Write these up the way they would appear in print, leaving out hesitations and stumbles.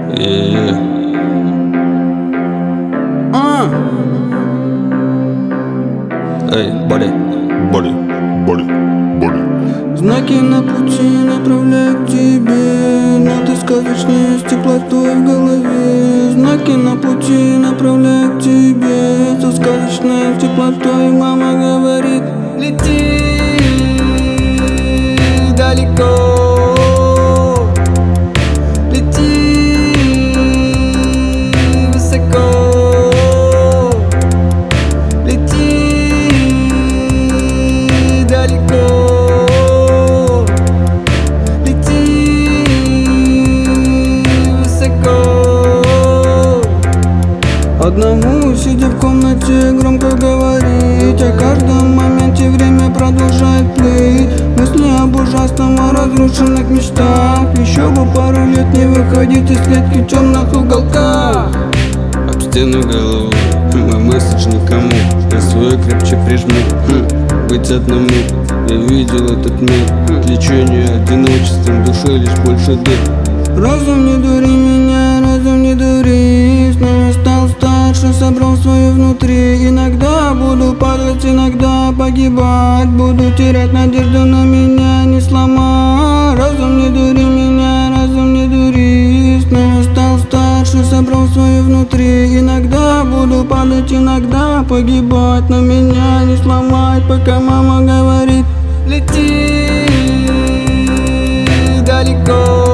Yeah. Эй, body. Знаки на пути направляют к тебе, но ты сказочнее с теплотой в голове. Знаки на пути направляют к тебе, со сказочной теплотой. Мама говорит: лети далеко, лети высоко, лети далеко. Одному, сидя в комнате, громко говорить о каждом моменте, время продолжает плыть. Мысли об ужасном, о разрушенных мечтах. Еще бы пару лет не выходить из клетки в темных уголках. Об стену голову, мой месседж никому. Я свой крепче прижму, быть одному. Я видел этот мир, лечение одиночеством, душе лишь больше дыр. Разум, не дури меня, разум, не дури. Снова стал старше, собрал свое внутри. Иногда буду падать, иногда погибать. Буду терять надежду, но меня не сломать. Разум, не дури меня, разум, не дури. Снова стал старше, собрал свое внутри. Иногда буду падать, иногда погибать, но меня не сломать. Пока мама говорит: лети далеко,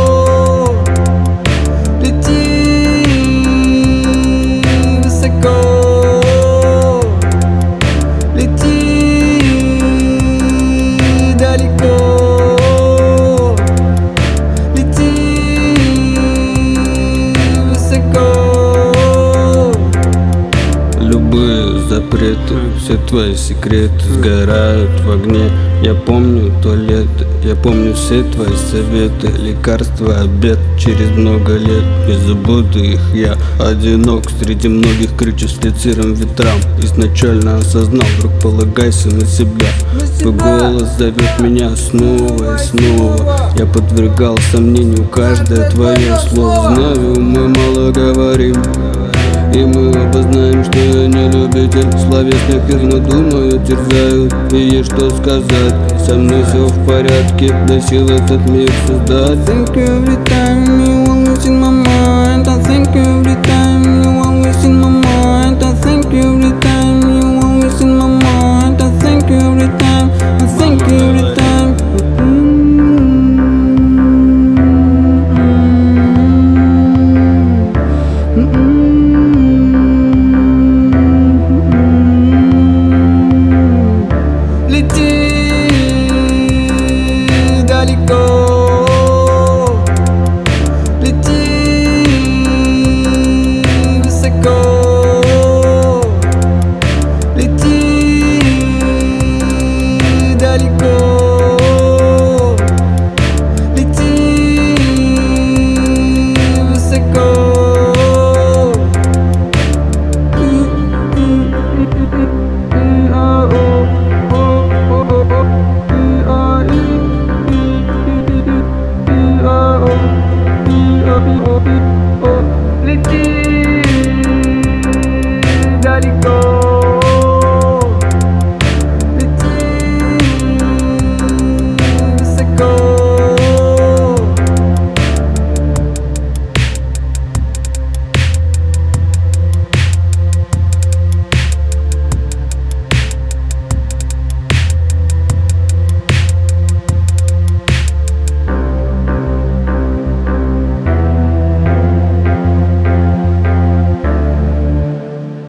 Любые запреты, все твои секреты сгорают в огне. Я помню то лето, я помню все твои советы. Лекарства, обед через много лет. Не забуду их, я одинок среди многих кричу вслед сырым ветрам. Изначально осознал, вдруг полагайся на себя. Твой голос зовет меня снова и снова. Я подвергал сомнению каждое твое слово. Знаю, мы мало говорим, и мы оба знаем, что я не любитель словесных игр, но думаю, терзают, и есть что сказать. Со мной все в порядке, дай сил этот мир создать. Thank you every time you always in my mind. I thank you every time you always in my mind. I thank you every time you always in my mind. I thank you every